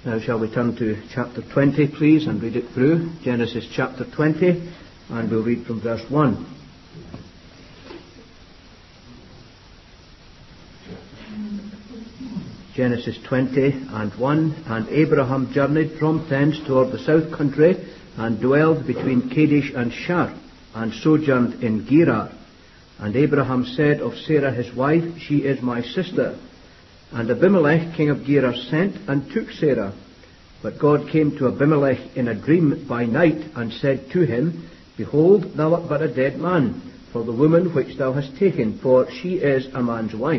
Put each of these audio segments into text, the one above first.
Now shall we turn to chapter 20, please, and read it through. Genesis chapter 20, and we'll read from verse 1. Genesis 20 and 1. And Abraham journeyed from thence toward the south country, and dwelled between Kadesh and Shur, and sojourned in Gerar. And Abraham said of Sarah his wife, She is my sister. And Abimelech king of Gerar sent and took Sarah. But God came to Abimelech in a dream by night, and said to him, Behold, thou art but a dead man, for the woman which thou hast taken, for she is a man's wife.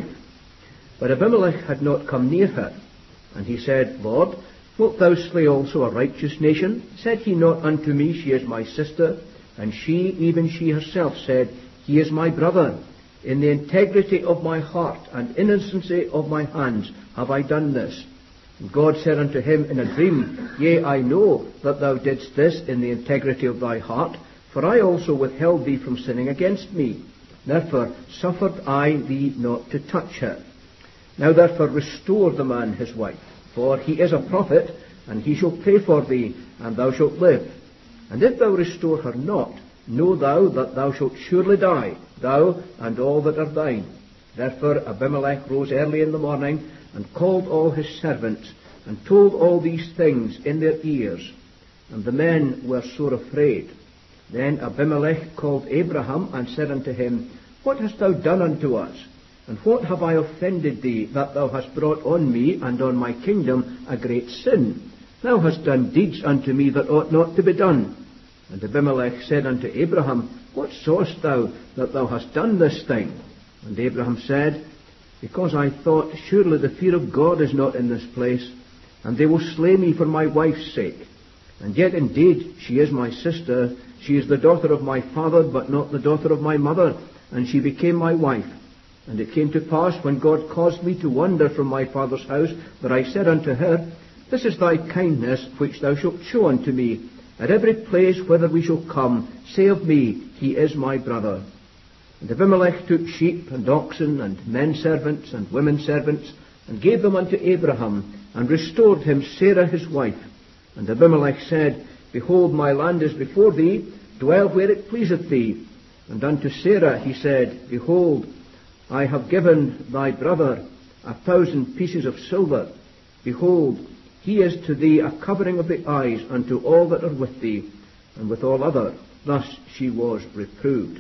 But Abimelech had not come near her. And he said, Lord, wilt thou slay also a righteous nation? Said he not unto me, She is my sister? And she, even she herself, said, He is my brother. In the integrity of my heart and innocency of my hands have I done this. And God said unto him in a dream, Yea, I know that thou didst this in the integrity of thy heart, for I also withheld thee from sinning against me. Therefore suffered I thee not to touch her. Now therefore restore the man his wife, for he is a prophet, and he shall pray for thee, and thou shalt live. And if thou restore her not, know thou that thou shalt surely die, thou and all that are thine. Therefore Abimelech rose early in the morning, and called all his servants, and told all these things in their ears. And the men were sore afraid. Then Abimelech called Abraham, and said unto him, What hast thou done unto us? And what have I offended thee, that thou hast brought on me and on my kingdom a great sin? Thou hast done deeds unto me that ought not to be done. And Abimelech said unto Abraham, What sawest thou that thou hast done this thing? And Abraham said, Because I thought, surely the fear of God is not in this place, and they will slay me for my wife's sake. And yet indeed she is my sister, she is the daughter of my father, but not the daughter of my mother, and she became my wife. And it came to pass, when God caused me to wander from my father's house, that I said unto her, This is thy kindness which thou shalt show unto me. At every place whither we shall come, say of me, He is my brother. And Abimelech took sheep and oxen and men servants and women servants, and gave them unto Abraham, and restored him Sarah his wife. And Abimelech said, Behold, my land is before thee, dwell where it pleaseth thee. And unto Sarah he said, Behold, I have given thy brother 1,000 pieces of silver. Behold, he is to thee a covering of the eyes unto all that are with thee, and with all other. Thus she was reproved.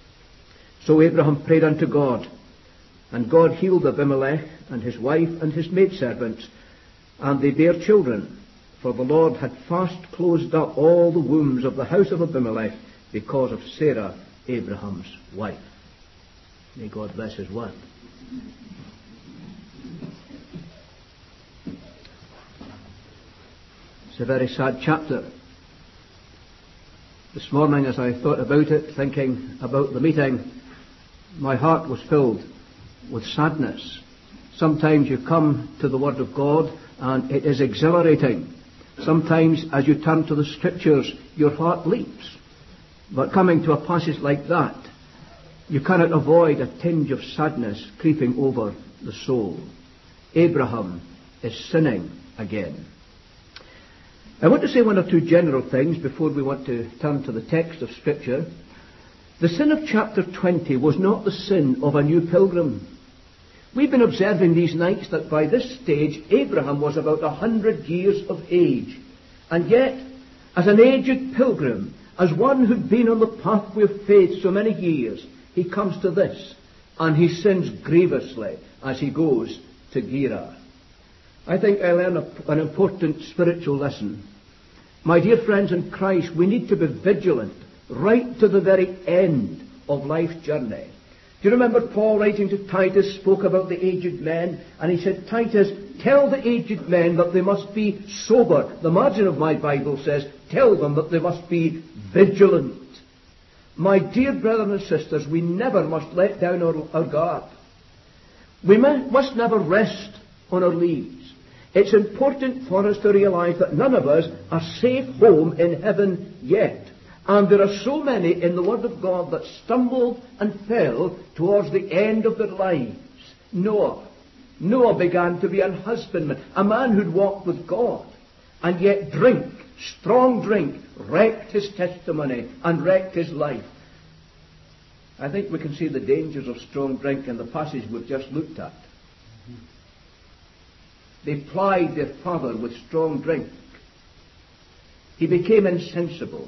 So Abraham prayed unto God, and God healed Abimelech and his wife and his maidservants, and they bare children. For the Lord had fast closed up all the wombs of the house of Abimelech because of Sarah, Abraham's wife. May God bless his word. It's a very sad chapter. This morning, as I thought about it, thinking about the meeting, my heart was filled with sadness. Sometimes you come to the Word of God and it is exhilarating. Sometimes as you turn to the Scriptures, your heart leaps. But coming to a passage like that, you cannot avoid a tinge of sadness creeping over the soul. Abraham is sinning again. I want to say one or two general things before we want to turn to the text of Scripture. The sin of chapter 20 was not the sin of a new pilgrim. We've been observing these nights that by this stage Abraham was about 100 years of age. And yet, as an aged pilgrim, as one who'd been on the pathway of faith so many years, he comes to this, and he sins grievously as he goes to Gerar. I think I learn an important spiritual lesson. My dear friends in Christ, we need to be vigilant right to the very end of life's journey. Do you remember Paul writing to Titus spoke about the aged men, and he said, Titus, tell the aged men that they must be sober. The margin of my Bible says, tell them that they must be vigilant. My dear brothers and sisters, we never must let down our guard. We must never rest on our leaves. It's important for us to realize that none of us are safe home in heaven yet. And there are so many in the Word of God that stumbled and fell towards the end of their lives. Noah began to be an husbandman, a man who'd walked with God. And yet drink, strong drink, wrecked his testimony and wrecked his life. I think we can see the dangers of strong drink in the passage we've just looked at. They plied their father with strong drink. He became insensible.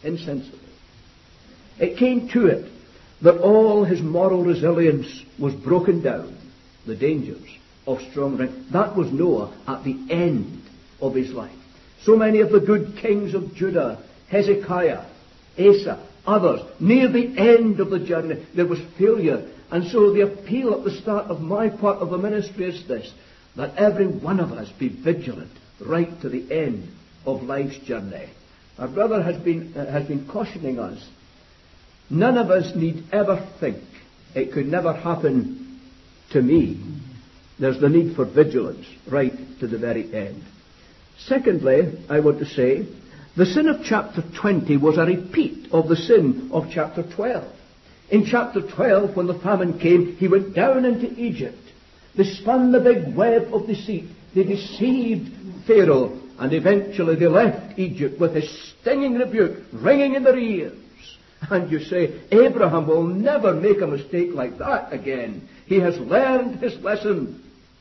It came to it that all his moral resilience was broken down. The dangers of strong drink. That was Noah at the end of his life. So many of the good kings of Judah, Hezekiah, Asa, others, near the end of the journey, there was failure. And so the appeal at the start of my part of the ministry is this, that every one of us be vigilant right to the end of life's journey. Our brother has been cautioning us. None of us need ever think it could never happen to me. There's the need for vigilance right to the very end. Secondly, I want to say, the sin of chapter 20 was a repeat of the sin of chapter 12. In chapter 12, when the famine came, he went down into Egypt. They spun the big web of deceit. They deceived Pharaoh, and eventually they left Egypt with his stinging rebuke ringing in their ears. And you say, Abraham will never make a mistake like that again. He has learned his lesson.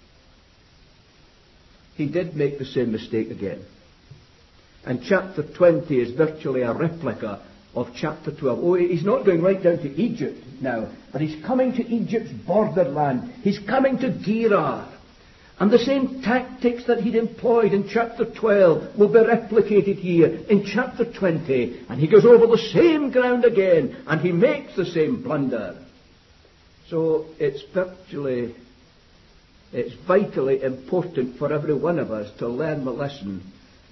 He did make the same mistake again. And chapter 20 is virtually a replica of chapter 12. Oh, he's not going right down to Egypt now, but he's coming to Egypt's borderland. He's coming to Gerar. And the same tactics that he'd employed in chapter 12 will be replicated here in chapter 20. And he goes over the same ground again, and he makes the same blunder. So it's vitally important for every one of us to learn the lesson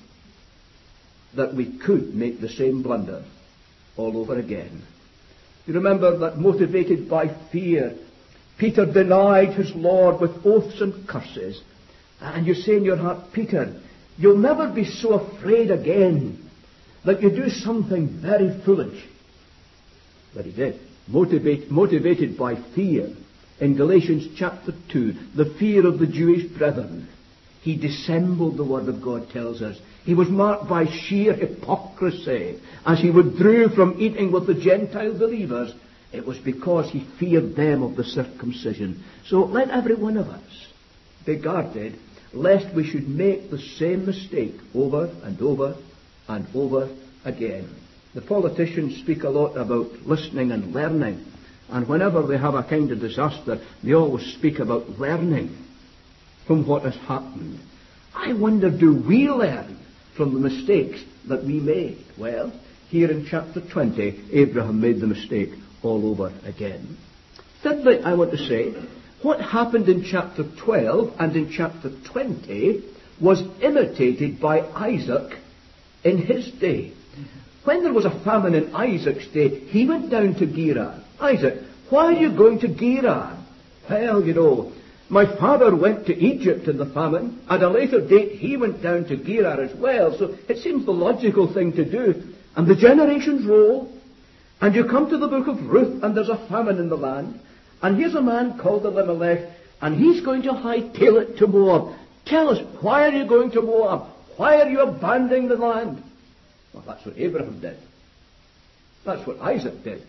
that we could make the same blunder all over again. You remember that motivated by fear, Peter denied his Lord with oaths and curses. And you say in your heart, Peter, you'll never be so afraid again that you do something very foolish. But he did. Motivated by fear. In Galatians chapter 2, the fear of the Jewish brethren. He dissembled, the Word of God tells us. He was marked by sheer hypocrisy as he withdrew from eating with the Gentile believers. It was because he feared them of the circumcision. So let every one of us be guarded, lest we should make the same mistake over and over and over again. The politicians speak a lot about listening and learning. And whenever they have a kind of disaster, they always speak about learning from what has happened. I wonder, do we learn from the mistakes that we made? Well, here in chapter 20, Abraham made the mistake all over again. Thirdly, I want to say, what happened in chapter 12 and in chapter 20 was imitated by Isaac in his day. When there was a famine in Isaac's day, he went down to Gerar. Isaac, why are you going to Gerar? Well, you know, my father went to Egypt in the famine. At a later date, he went down to Gerar as well. So it seems the logical thing to do. And the generations roll. And you come to the book of Ruth, and there's a famine in the land. And here's a man called Elimelech, and he's going to hightail it to Moab. Tell us, why are you going to Moab? Why are you abandoning the land? Well, that's what Abraham did. That's what Isaac did.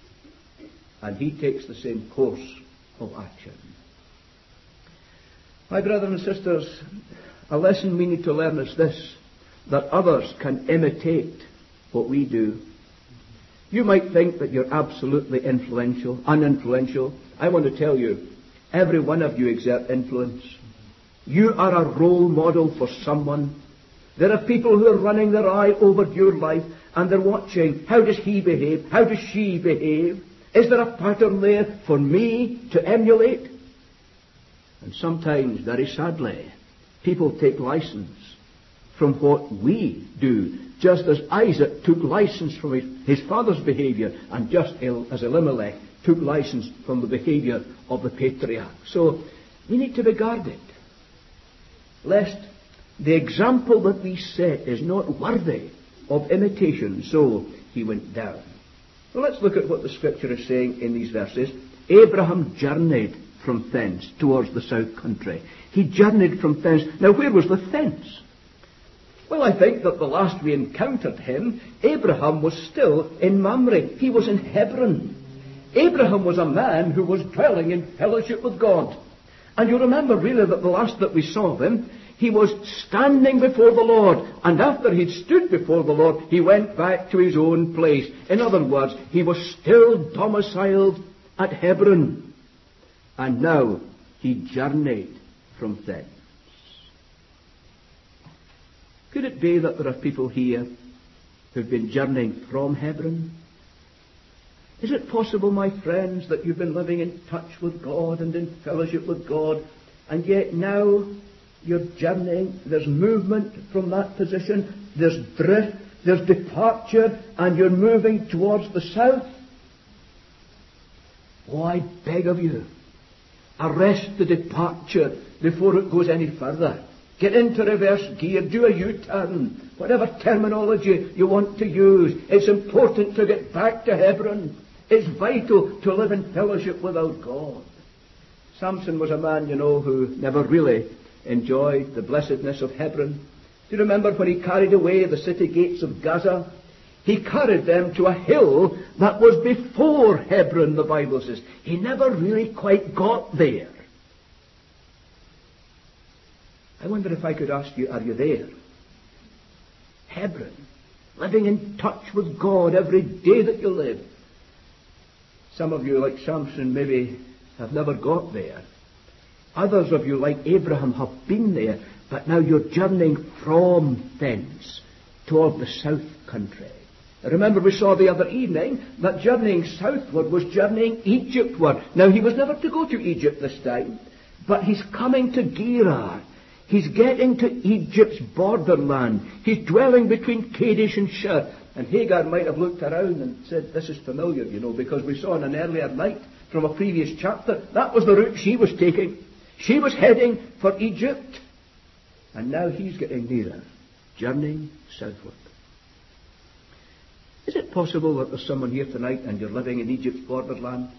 And he takes the same course of action. My brothers and sisters, a lesson we need to learn is this, that others can imitate what we do. You might think that you're absolutely uninfluential. I want to tell you, every one of you exert influence. You are a role model for someone. There are people who are running their eye over your life, and they're watching, how does he behave? How does she behave? Is there a pattern there for me to emulate? And sometimes, very sadly, people take license from what we do, just as Isaac took license from his father's behavior, and just as Elimelech took license from the behavior of the patriarch. So we need to be guarded, lest the example that we set is not worthy of imitation. So he went down. Well, let's look at what the Scripture is saying in these verses. Abraham journeyed from thence towards the south country. He journeyed from thence. Now, where was the thence? Well, I think that the last we encountered him, Abraham was still in Mamre. He was in Hebron. Abraham was a man who was dwelling in fellowship with God. And you remember really that the last that we saw of him, he was standing before the Lord. And after he'd stood before the Lord, he went back to his own place. In other words, he was still domiciled at Hebron. And now he journeyed from thence. Could it be that there are people here who've been journeying from Hebron? Is it possible, my friends, that you've been living in touch with God and in fellowship with God, and yet now you're journeying, there's movement from that position, there's drift, there's departure, and you're moving towards the south? Oh, I beg of you, arrest the departure before it goes any further. Get into reverse gear, do a U-turn, whatever terminology you want to use. It's important to get back to Hebron. It's vital to live in fellowship with our God. Samson was a man, who never really enjoyed the blessedness of Hebron. Do you remember when he carried away the city gates of Gaza? He carried them to a hill that was before Hebron, the Bible says. He never really quite got there. I wonder if I could ask you, are you there? Hebron, living in touch with God every day that you live. Some of you, like Samson, maybe have never got there. Others of you, like Abraham, have been there, but now you're journeying from thence toward the south country. Remember, we saw the other evening that journeying southward was journeying Egyptward. Now, he was never to go to Egypt this time, but he's coming to Gerar. He's getting to Egypt's borderland. He's dwelling between Kadesh and Shur. And Hagar might have looked around and said, this is familiar, because we saw in an earlier night from a previous chapter, that was the route she was taking. She was heading for Egypt. And now he's getting nearer, journeying southward. Is it possible that there's someone here tonight and you're living in Egypt's borderland?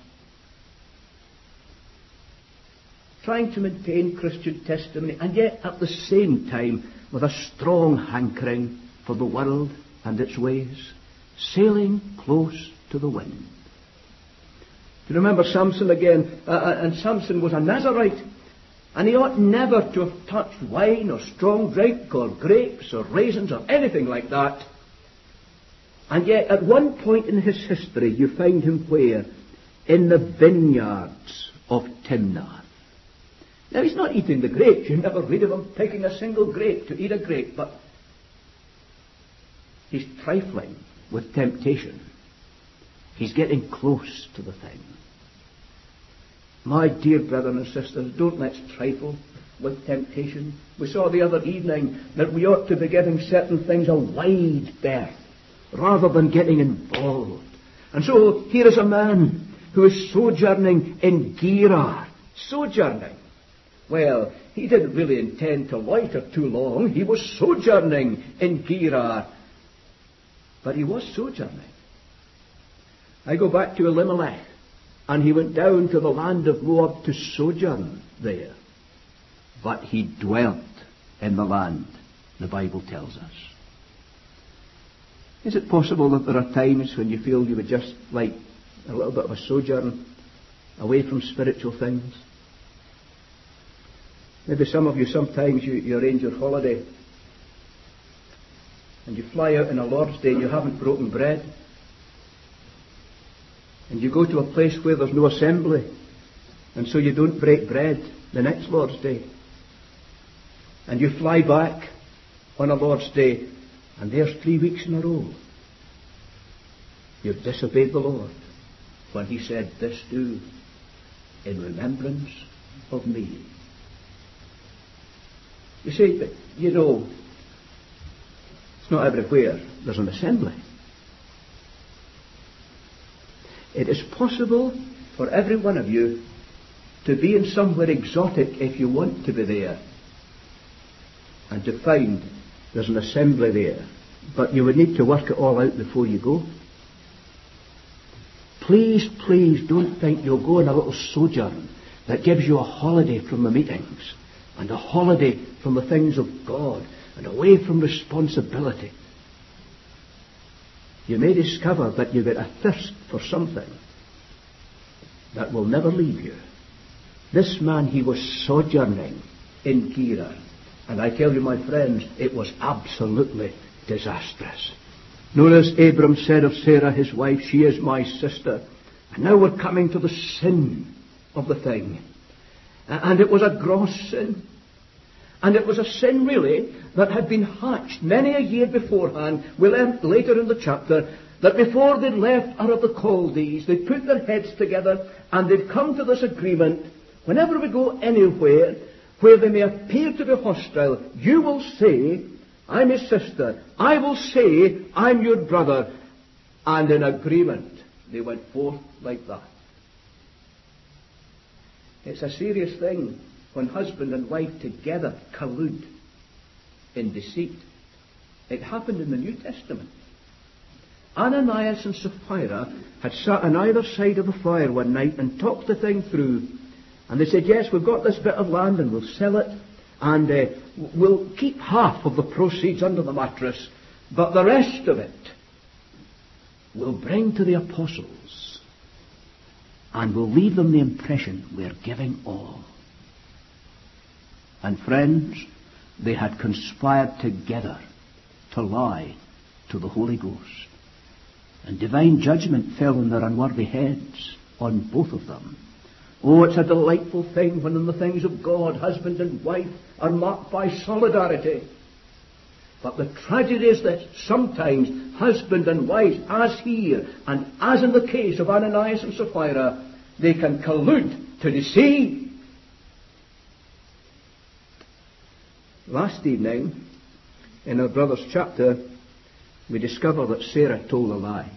Trying to maintain Christian testimony, and yet at the same time with a strong hankering for the world and its ways, sailing close to the wind. Do you remember Samson again? And Samson was a Nazarite, and he ought never to have touched wine or strong drink or grapes or raisins or anything like that. And yet at one point in his history you find him where? In the vineyards of Timnath. Now, he's not eating the grapes. You never read of him picking a single grape to eat a grape, but he's trifling with temptation. He's getting close to the thing. My dear brothers and sisters, don't let's trifle with temptation. We saw the other evening that we ought to be giving certain things a wide berth rather than getting involved. And so here is a man who is sojourning in Gerar. Sojourning. Well, he didn't really intend to loiter too long. He was sojourning in Gerar. But he was sojourning. I go back to Elimelech, and he went down to the land of Moab to sojourn there. But he dwelt in the land, the Bible tells us. Is it possible that there are times when you feel you would just like a little bit of a sojourn away from spiritual things? Maybe some of you, sometimes you arrange your holiday and you fly out on a Lord's Day and you haven't broken bread. And you go to a place where there's no assembly, and so you don't break bread the next Lord's Day. And you fly back on a Lord's Day, and there's 3 weeks in a row you've disobeyed the Lord when He said, "This do in remembrance of me." You see, but it's not everywhere there's an assembly. It is possible for every one of you to be in somewhere exotic if you want to be there, and to find there's an assembly there, but you would need to work it all out before you go. Please, please don't think you'll go on a little sojourn that gives you a holiday from the meetings and a holiday from the things of God and away from responsibility. You may discover that you've got a thirst for something that will never leave you. This man, he was sojourning in Gerar. And I tell you, my friends, it was absolutely disastrous. Notice Abram said of Sarah, his wife, she is my sister. And now we're coming to the sin of the thing. And it was a gross sin. And it was a sin, really, that had been hatched many a year beforehand. We learned later in the chapter that before they'd left Ur of the Chaldees, they'd put their heads together and they'd come to this agreement. Whenever we go anywhere where they may appear to be hostile, you will say, I'm his sister. I will say, I'm your brother. And in agreement, they went forth like that. It's a serious thing when husband and wife together collude in deceit. It happened in the New Testament. Ananias and Sapphira had sat on either side of the fire one night and talked the thing through. And they said, yes, we've got this bit of land and we'll sell it. And we'll keep half of the proceeds under the mattress. But the rest of it we'll bring to the apostles. And we'll leave them the impression we're giving all. And friends, they had conspired together to lie to the Holy Ghost. And divine judgment fell on their unworthy heads, on both of them. Oh, it's a delightful thing when in the things of God, husband and wife are marked by solidarity. But the tragedy is that sometimes husband and wife, as here, and as in the case of Ananias and Sapphira, they can collude to deceive. Last evening, in our brother's chapter, we discover that Sarah told a lie.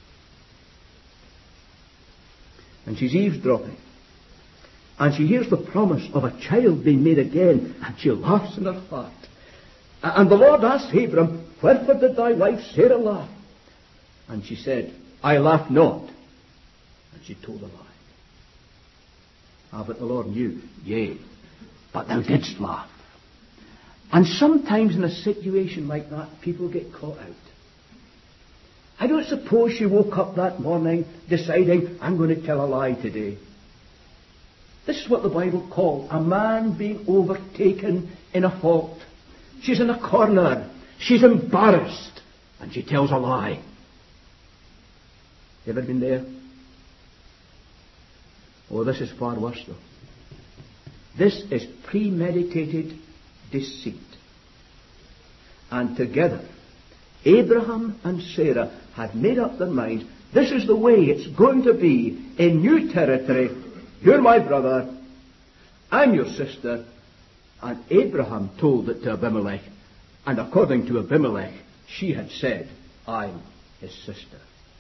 And she's eavesdropping. And she hears the promise of a child being made again, and she laughs in her heart. And the Lord asked Abram, wherefore did thy wife Sarah laugh? And she said, I laugh not. And she told a lie. Ah, but the Lord knew, yea, but thou didst laugh. And sometimes in a situation like that, people get caught out. I don't suppose she woke up that morning deciding, I'm going to tell a lie today. This is what the Bible calls a man being overtaken in a fault. She's in a corner. She's embarrassed. And she tells a lie. You ever been there? Oh, this is far worse though. This is premeditated deceit. And together, Abraham and Sarah had made up their minds, this is the way it's going to be in new territory. You're my brother, I'm your sister. And Abraham told it to Abimelech. And according to Abimelech, she had said, I'm his sister.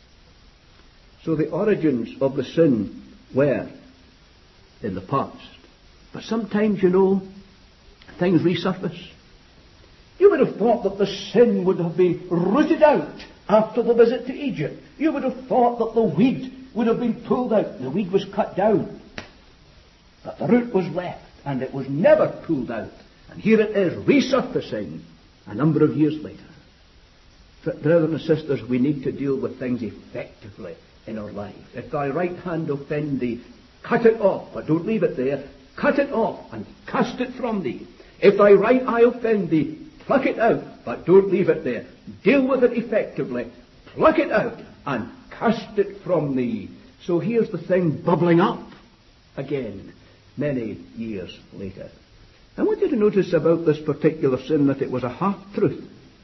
So the origins of the sin were in the past. But sometimes, you know, things resurface. You would have thought that the sin would have been rooted out after the visit to Egypt. You would have thought that the weed would have been pulled out. The weed was cut down. But the root was left, and it was never pulled out. And here it is, resurfacing a number of years later. Brothers and sisters, we need to deal with things effectively in our lives. If thy right hand offend thee, cut it off, but don't leave it there. Cut it off and cast it from thee. If thy right eye offend thee, pluck it out, but don't leave it there. Deal with it effectively. Pluck it out and cast it from thee. So here's the thing bubbling up again many years later. I want you to notice about this particular sin that it was a half-truth.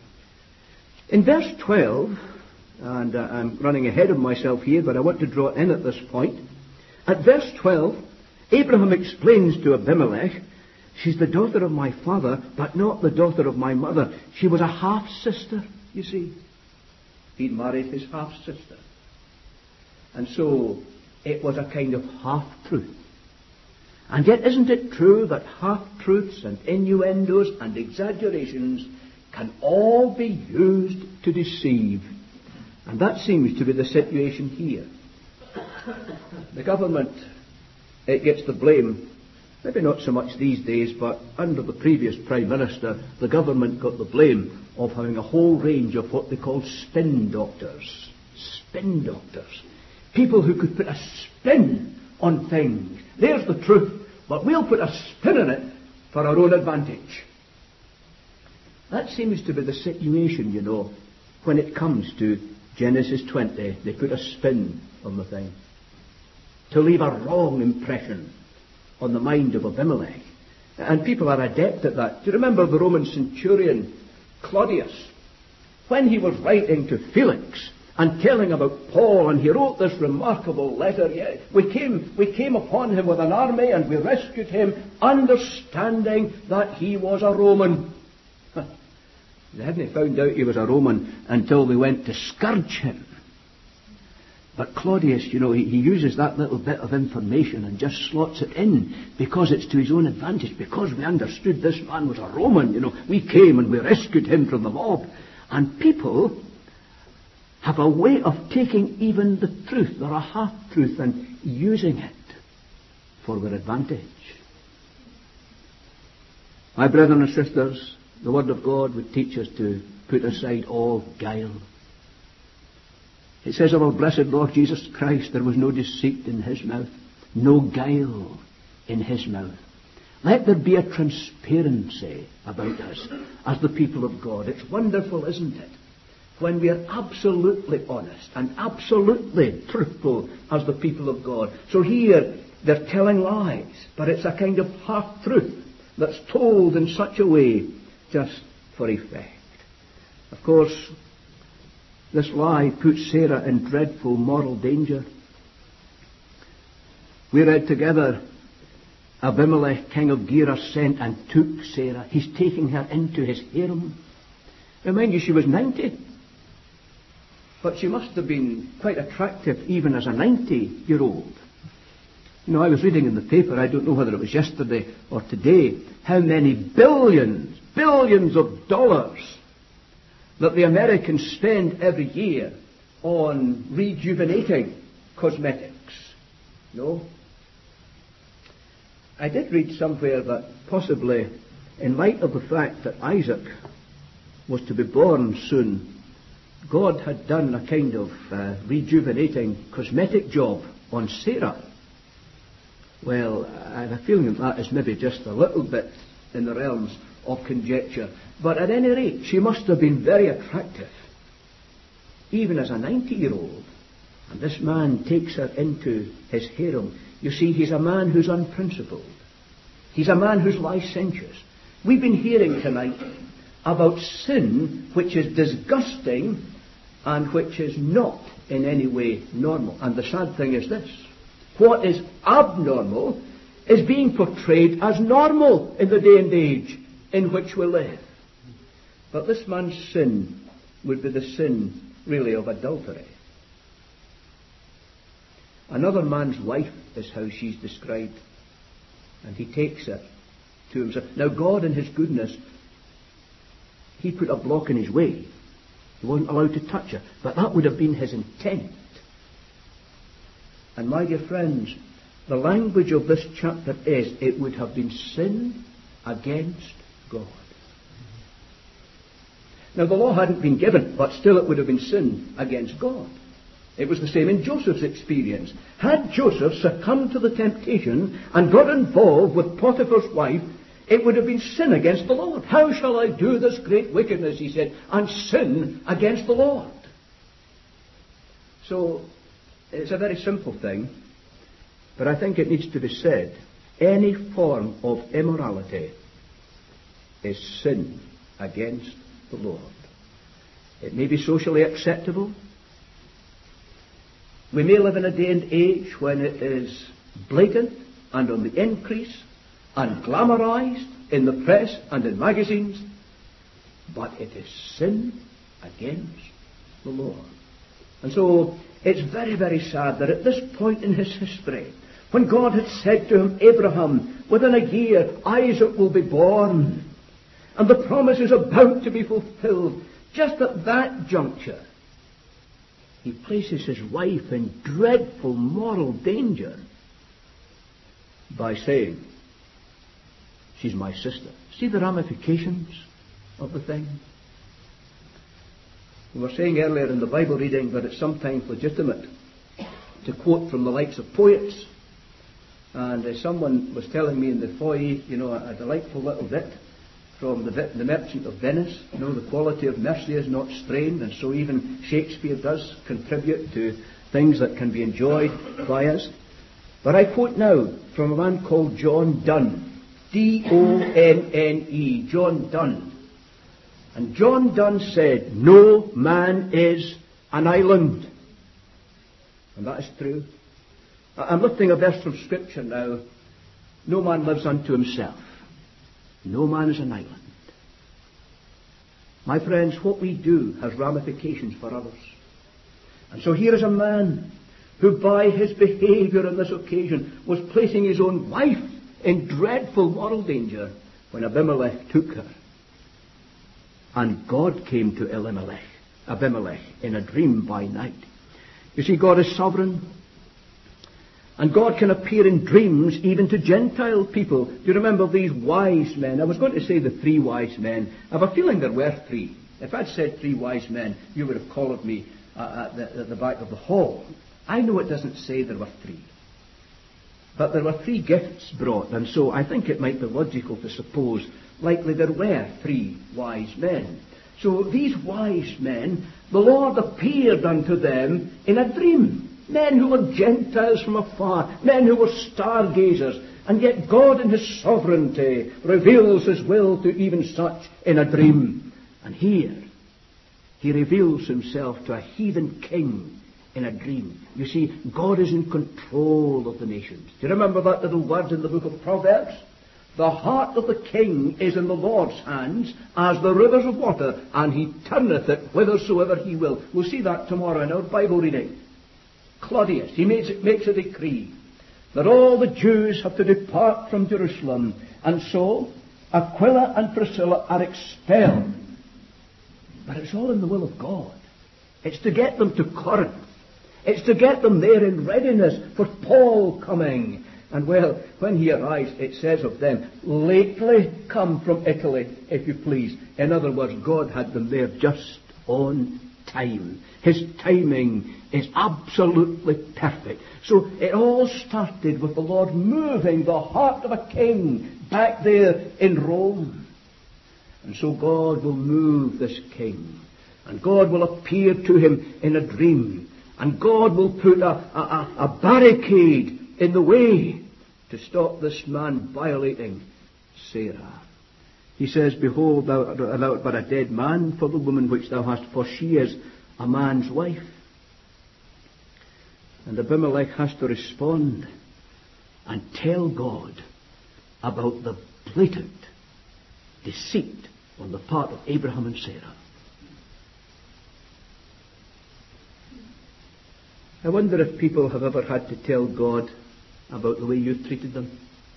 In verse 12, and I'm running ahead of myself here, but I want to draw in at this point. At verse 12, Abraham explains to Abimelech, she's the daughter of my father, but not the daughter of my mother. She was a half-sister, you see. He'd married his half-sister. And so it was a kind of half-truth. And yet isn't it true that half-truths and innuendos and exaggerations can all be used to deceive? And that seems to be the situation here. The government, it gets the blame Maybe not so much these days, but under the previous Prime Minister, the government got the blame of having a whole range of what they called spin doctors. Spin doctors. People who could put a spin on things. There's the truth, but we'll put a spin on it for our own advantage. That seems to be the situation, when it comes to Genesis 20. They put a spin on the thing to leave a wrong impression on the mind of Abimelech. And people are adept at that. Do you remember the Roman centurion Claudius? When he was writing to Felix and telling about Paul, and he wrote this remarkable letter, we came upon him with an army and we rescued him, understanding that he was a Roman. They hadn't found out he was a Roman until they went to scourge him. But Claudius, he uses that little bit of information and just slots it in because it's to his own advantage, because we understood this man was a Roman. We came and we rescued him from the mob. And people have a way of taking even the truth or a half-truth and using it for their advantage. My brethren and sisters, the Word of God would teach us to put aside all guile. It says of our blessed Lord Jesus Christ, there was no deceit in his mouth, no guile in his mouth. Let there be a transparency about us as the people of God. It's wonderful, isn't it, when we are absolutely honest and absolutely truthful as the people of God. So here, they're telling lies, but it's a kind of half-truth that's told in such a way just for effect. Of course, this lie puts Sarah in dreadful moral danger. We read together, Abimelech, king of Gerar, sent and took Sarah. He's taking her into his harem. Remind you, she was 90. But she must have been quite attractive even as a 90-year-old. I was reading in the paper, I don't know whether it was yesterday or today, how many billions of dollars that the Americans spend every year on rejuvenating cosmetics. No? I did read somewhere that possibly, in light of the fact that Isaac was to be born soon, God had done a kind of rejuvenating cosmetic job on Sarah. Well, I have a feeling that is maybe just a little bit in the realms of conjecture. But at any rate, she must have been very attractive, even as a 90-year-old. And this man takes her into his harem. You see, he's a man who's unprincipled. He's a man who's licentious. We've been hearing tonight about sin which is disgusting and which is not in any way normal. And the sad thing is this: what is abnormal is being portrayed as normal in the day and age in which we live. But this man's sin would be the sin, really, of adultery. Another man's wife is how she's described, and he takes her to himself. Now, God, in his goodness, he put a block in his way. He wasn't allowed to touch her, but that would have been his intent. And my dear friends, the language of this chapter is, it would have been sin against God. Now, the law hadn't been given, but still it would have been sin against God. It was the same in Joseph's experience. Had Joseph succumbed to the temptation and got involved with Potiphar's wife, it would have been sin against the Lord. How shall I do this great wickedness, he said, and sin against the Lord? So, it's a very simple thing, but I think it needs to be said. Any form of immorality is sin against the Lord. It may be socially acceptable. We may live in a day and age when it is blatant and on the increase and glamorized in the press and in magazines, but it is sin against the Lord. And so it's very, very sad that at this point in his history, when God had said to him, Abraham, within a year Isaac will be born, and the promise is about to be fulfilled, just at that juncture, he places his wife in dreadful moral danger by saying, She's my sister. See the ramifications of the thing? We were saying earlier in the Bible reading that it's sometimes legitimate to quote from the likes of poets. And someone was telling me in the foyer, a delightful little bit from the Merchant of Venice. The quality of mercy is not strained, and so even Shakespeare does contribute to things that can be enjoyed by us. But I quote now from a man called John Donne, D-O-N-N-E, John Donne. And John Donne said, "No man is an island." And that is true. I'm lifting a verse from Scripture now. No man lives unto himself. No man is an island. My friends, what we do has ramifications for others. And so here is a man who by his behaviour on this occasion was placing his own wife in dreadful moral danger when Abimelech took her. And God came to Abimelech in a dream by night. You see, God is sovereign. And God can appear in dreams even to Gentile people. Do you remember these wise men? I was going to say the 3 wise men. I have a feeling there were 3. If I'd said 3 wise men, you would have collared me at the back of the hall. I know it doesn't say there were 3. But there were 3 gifts brought, and so I think it might be logical to suppose likely there were 3 wise men. So these wise men, the Lord appeared unto them in a dream. Men who were Gentiles from afar, men who were stargazers, and yet God in His sovereignty reveals His will to even such in a dream. And here, He reveals Himself to a heathen king in a dream. You see, God is in control of the nations. Do you remember that little word in the book of Proverbs? The heart of the king is in the Lord's hands as the rivers of water, and He turneth it whithersoever He will. We'll see that tomorrow in our Bible reading. Claudius, he makes a decree that all the Jews have to depart from Jerusalem, and so Aquila and Priscilla are expelled. But it's all in the will of God. It's to get them to Corinth. It's to get them there in readiness for Paul coming. And well, when he arrives, it says of them, lately come from Italy, if you please. In other words, God had them there just on time. His timing is absolutely perfect. So it all started with the Lord moving the heart of a king back there in Rome. And so God will move this king. And God will appear to him in a dream. And God will put a barricade in the way to stop this man violating Sarah. He says, behold, thou art but a dead man for the woman which thou hast, for she is a man's wife. And Abimelech has to respond and tell God about the blatant deceit on the part of Abraham and Sarah. I wonder if people have ever had to tell God about the way you've treated them.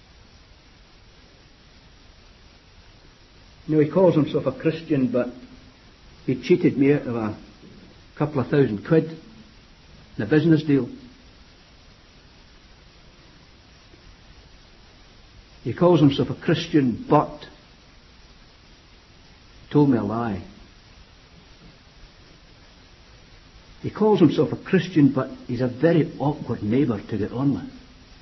He calls himself a Christian, but he cheated me out of a couple of £1,000 in a business deal. He calls himself a Christian, but told me a lie. He calls himself a Christian, but he's a very awkward neighbour to get on with.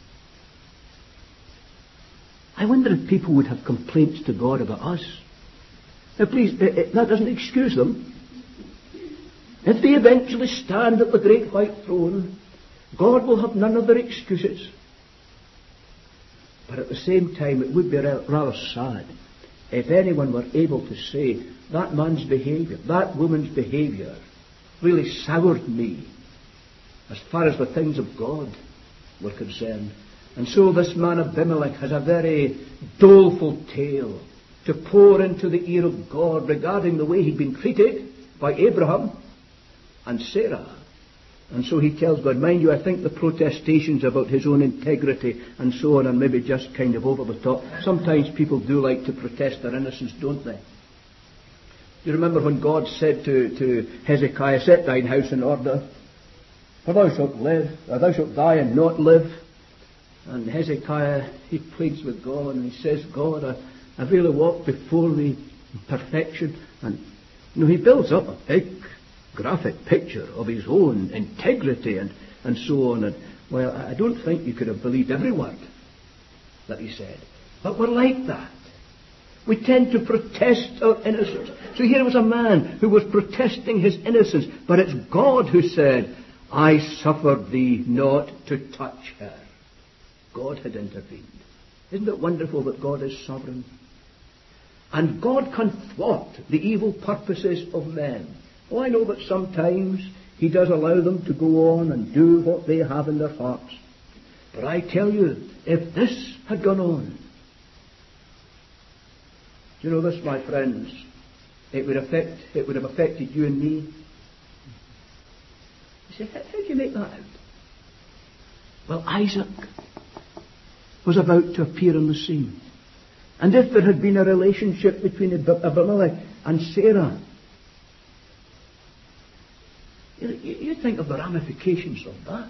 I wonder if people would have complaints to God about us. Now please, that doesn't excuse them. If they eventually stand at the great white throne, God will have none of their excuses. But at the same time, it would be rather sad if anyone were able to say, that man's behaviour, that woman's behaviour, really soured me as far as the things of God were concerned. And so this man Abimelech has a very doleful tale to pour into the ear of God regarding the way he'd been treated by Abraham and Sarah. And so he tells God, mind you, I think the protestations about his own integrity and so on are maybe just kind of over the top. Sometimes people do like to protest their innocence, don't they? Do you remember when God said to Hezekiah, set thine house in order, for thou shalt live, or thou shalt die and not live? And Hezekiah, he pleads with God and he says, God, I've really walked before thee in perfection. And he builds up a big graphic picture of his own integrity and so on. And, well, I don't think you could have believed every word that he said. But we're like that. We tend to protest our innocence. So here was a man who was protesting his innocence, but it's God who said, I suffered thee not to touch her. God had intervened. Isn't it wonderful that God is sovereign? And God can thwart the evil purposes of men. Oh, I know that sometimes He does allow them to go on and do what they have in their hearts. But I tell you, if this had gone on, do you know this, my friends? It would have affected you and me. You say, how do you make that out? Well, Isaac was about to appear on the scene. And if there had been a relationship between Abimelech and Sarah, you think of the ramifications of that.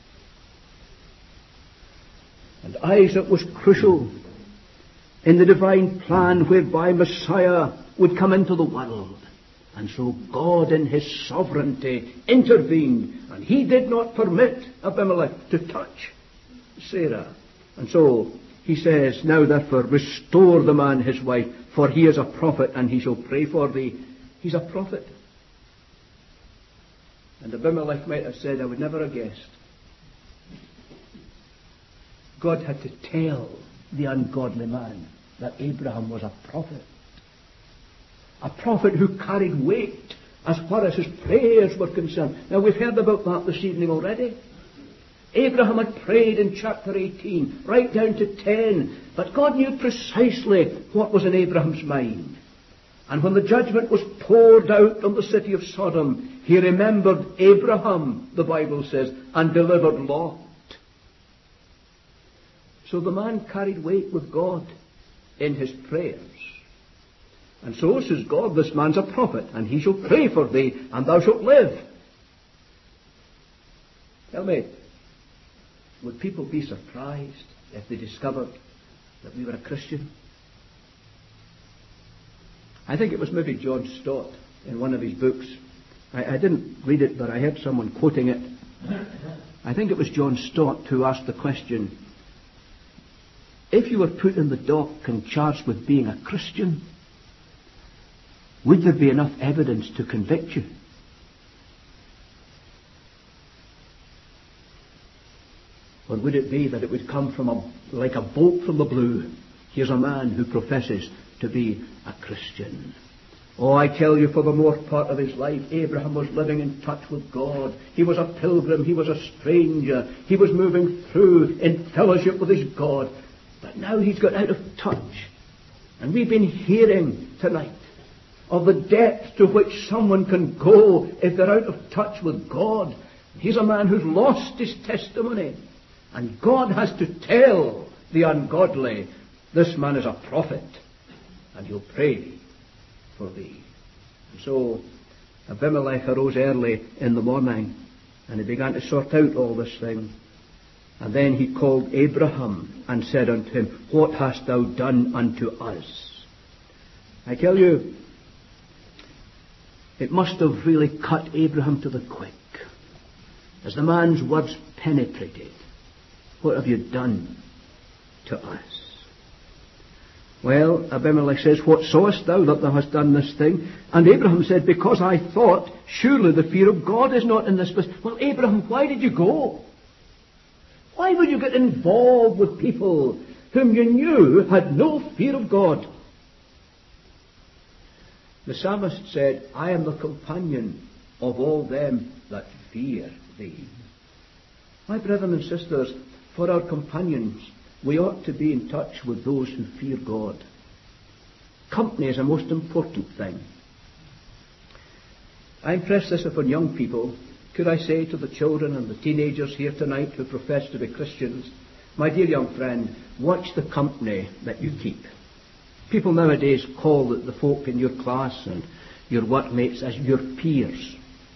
And Isaac was crucial in the divine plan whereby Messiah would come into the world. And so God in His sovereignty intervened, and He did not permit Abimelech to touch Sarah. And so He says, now therefore restore the man his wife, for he is a prophet, and he shall pray for thee. He's a prophet. And Abimelech might have said, I would never have guessed. God had to tell the ungodly man that Abraham was a prophet. A prophet who carried weight as far as his prayers were concerned. Now we've heard about that this evening already. Abraham had prayed in chapter 18, right down to 10. But God knew precisely what was in Abraham's mind. And when the judgment was poured out on the city of Sodom, He remembered Abraham, the Bible says, and delivered Lot. So the man carried weight with God in his prayers. And so says God, this man's a prophet, and he shall pray for thee, and thou shalt live. Tell me, would people be surprised if they discovered that we were a Christian? I think it was maybe John Stott in one of his books. I didn't read it, but I heard someone quoting it. I think it was John Stott who asked the question, if you were put in the dock and charged with being a Christian, would there be enough evidence to convict you? Or would it be that it would come from like a bolt from the blue? Here's a man who professes to be a Christian. Oh, I tell you, for the more part of his life, Abraham was living in touch with God. He was a pilgrim. He was a stranger. He was moving through in fellowship with his God. But now he's got out of touch. And we've been hearing tonight of the depth to which someone can go if they're out of touch with God. He's a man who's lost his testimony. And God has to tell the ungodly, this man is a prophet, and he'll pray for thee. And so Abimelech arose early in the morning, and he began to sort out all this thing. And then he called Abraham and said unto him, what hast thou done unto us? I tell you, it must have really cut Abraham to the quick. As the man's words penetrated, what have you done to us? Well, Abimelech says, what sawest thou that thou hast done this thing? And Abraham said, because I thought, surely the fear of God is not in this place. Well, Abraham, why did you go? Why would you get involved with people whom you knew had no fear of God? The psalmist said, I am the companion of all them that fear thee. My brethren and sisters, for our companions, we ought to be in touch with those who fear God. Company is a most important thing. I impress this upon young people. Could I say to the children and the teenagers here tonight who profess to be Christians, my dear young friend, watch the company that you keep. People nowadays call the folk in your class and your workmates as your peers.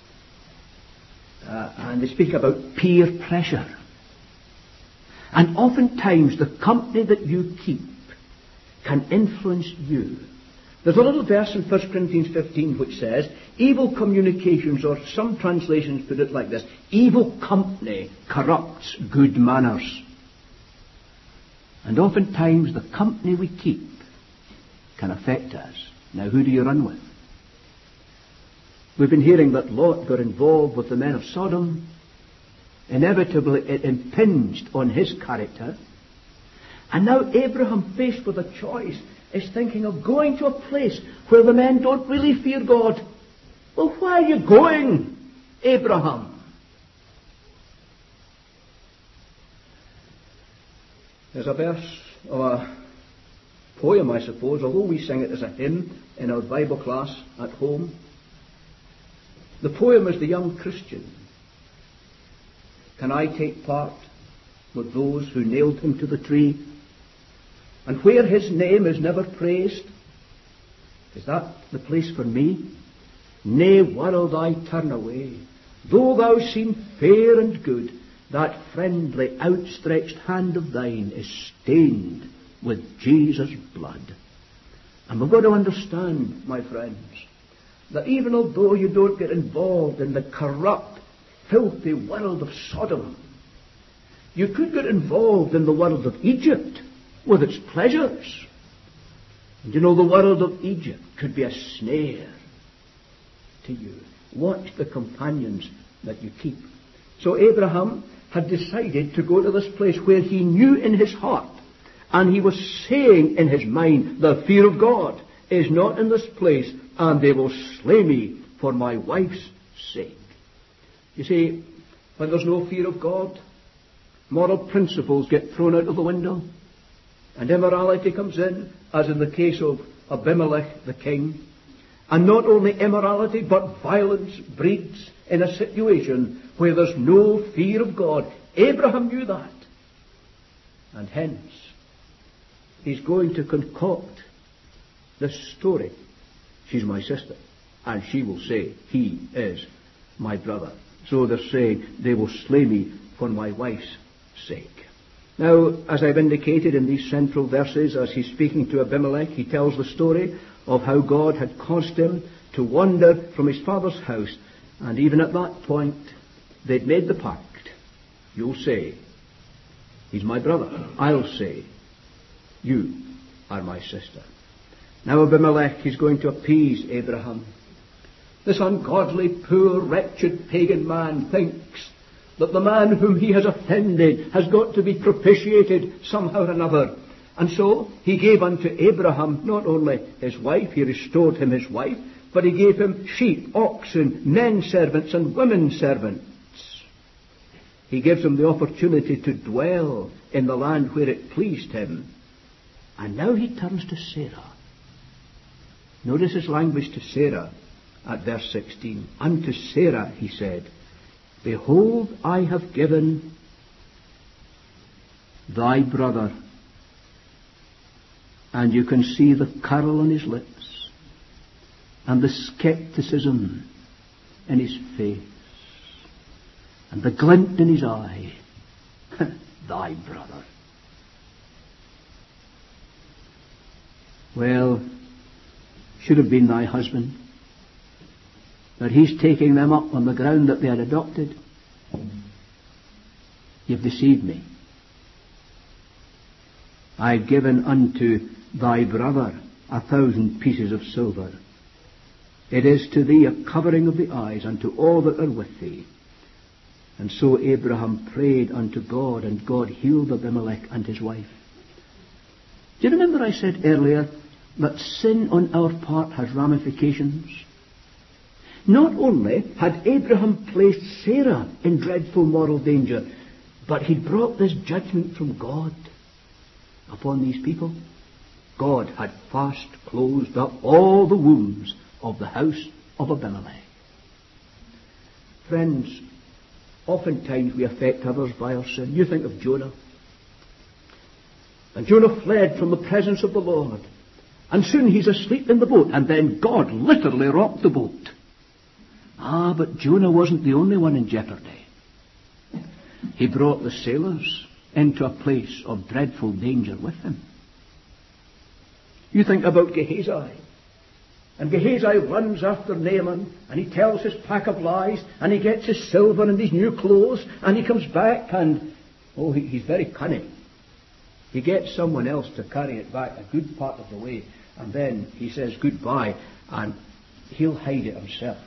And they speak about peer pressure. And oftentimes the company that you keep can influence you. There's a little verse in 1 Corinthians 15 which says, evil communications, or some translations put it like this, evil company corrupts good manners. And oftentimes the company we keep can affect us. Now, who do you run with? We've been hearing that Lot got involved with the men of Sodom. Inevitably, it impinged on his character. And now Abraham, faced with a choice, is thinking of going to a place where the men don't really fear God. Well, why are you going, Abraham? There's a verse, or a poem, I suppose, although we sing it as a hymn in our Bible class at home. The poem is the young Christian. Can I take part with those who nailed him to the tree? And where his name is never praised? Is that the place for me? Nay, world, I turn away. Though thou seem fair and good, that friendly outstretched hand of thine is stained with Jesus' blood. And we've got to understand, my friends, that even although you don't get involved in the corrupt, filthy world of Sodom, you could get involved in the world of Egypt with its pleasures. And you know, the world of Egypt could be a snare to you. Watch the companions that you keep. So Abraham had decided to go to this place where he knew in his heart, and he was saying in his mind, the fear of God is not in this place, and they will slay me for my wife's sake. You see, when there's no fear of God, moral principles get thrown out of the window, and immorality comes in, as in the case of Abimelech the king. And not only immorality, but violence breeds in a situation where there's no fear of God. Abraham knew that. And hence, he's going to concoct this story. She's my sister, and she will say, he is my brother. So they're saying, they will slay me for my wife's sake. Now, as I've indicated in these central verses, as he's speaking to Abimelech, he tells the story of how God had caused him to wander from his father's house. And even at that point, they'd made the pact. You'll say, he's my brother. I'll say, you are my sister. Now Abimelech is going to appease Abraham. This ungodly, poor, wretched pagan man thinks that the man whom he has offended has got to be propitiated somehow or another. And so he gave unto Abraham not only his wife, he restored him his wife, but he gave him sheep, oxen, men servants and women servants. He gives him the opportunity to dwell in the land where it pleased him. And now he turns to Sarah. Notice his language to Sarah at verse 16. Unto Sarah he said, Behold, I have given thy brother. And you can see the curl on his lips and the skepticism in his face and the glint in his eye. Thy brother. Well, should have been thy husband. But he's taking them up on the ground that they had adopted. You've deceived me. I've given unto thy brother 1,000 pieces of silver. It is to thee a covering of the eyes unto all that are with thee. And so Abraham prayed unto God, and God healed Abimelech and his wife. Do you remember I said earlier that sin on our part has ramifications? Not only had Abraham placed Sarah in dreadful moral danger, but he brought this judgment from God upon these people. God had fast closed up all the wombs of the house of Abimelech. Friends, oftentimes we affect others by our sin. You think of Jonah. And Jonah fled from the presence of the Lord. And soon he's asleep in the boat. And then God literally rocked the boat. Ah, but Jonah wasn't the only one in jeopardy. He brought the sailors into a place of dreadful danger with him. You think about Gehazi. And Gehazi runs after Naaman, and he tells his pack of lies, and he gets his silver and his new clothes, and he comes back, and, he's very cunning. He gets someone else to carry it back a good part of the way, and then he says goodbye, and he'll hide it himself.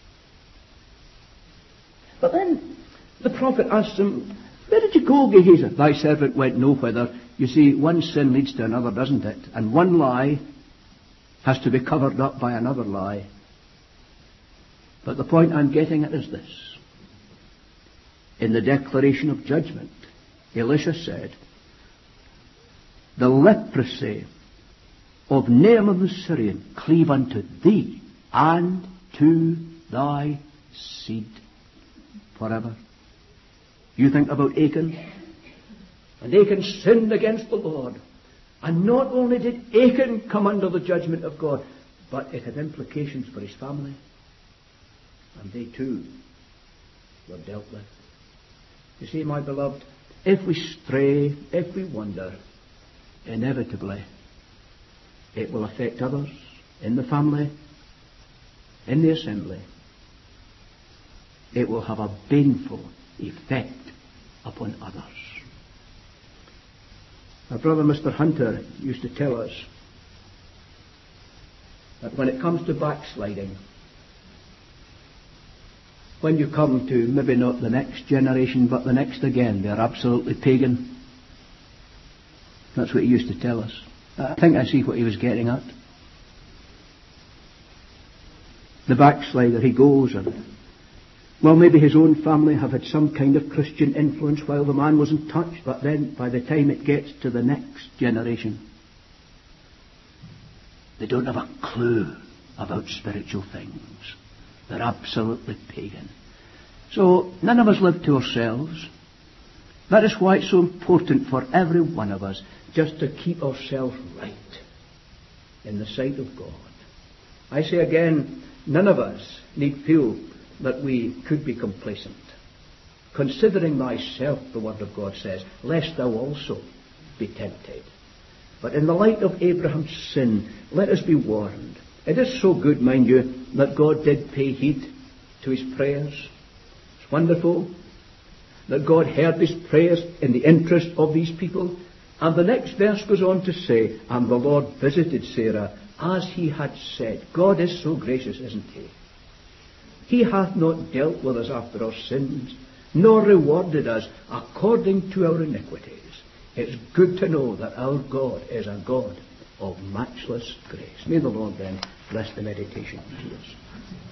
But then the prophet asks him, where did you go, Gehazi? Thy servant went no whither. You see, one sin leads to another, doesn't it? And one lie has to be covered up by another lie. But the point I'm getting at is this. In the declaration of judgment, Elisha said, the leprosy of Naaman the Syrian cleave unto thee and to thy seed forever. You think about Achan. And Achan sinned against the Lord. And not only did Achan come under the judgment of God, but it had implications for his family. And they too were dealt with. You see, my beloved, if we stray, if we wander, inevitably it will affect others in the family, in the assembly. It will have a baneful effect upon others. My brother Mr. Hunter used to tell us that when it comes to backsliding, when you come to maybe not the next generation but the next again, they're absolutely pagan. That's what he used to tell us. I think I see what he was getting at. The backslider, he goes and, well, maybe his own family have had some kind of Christian influence while the man was in touch, but then by the time it gets to the next generation, they don't have a clue about spiritual things. They're absolutely pagan. So none of us live to ourselves. That is why it's so important for every one of us just to keep ourselves right in the sight of God. I say again, none of us need feel that we could be complacent. Considering thyself, the Word of God says, lest thou also be tempted. But in the light of Abraham's sin, let us be warned. It is so good, mind you, that God did pay heed to his prayers. It's wonderful that God heard his prayers in the interest of these people. And the next verse goes on to say, and the Lord visited Sarah as he had said. God is so gracious, isn't he? He hath not dealt with us after our sins, nor rewarded us according to our iniquities. It's good to know that our God is a God of matchless grace. May the Lord then bless the meditation to us.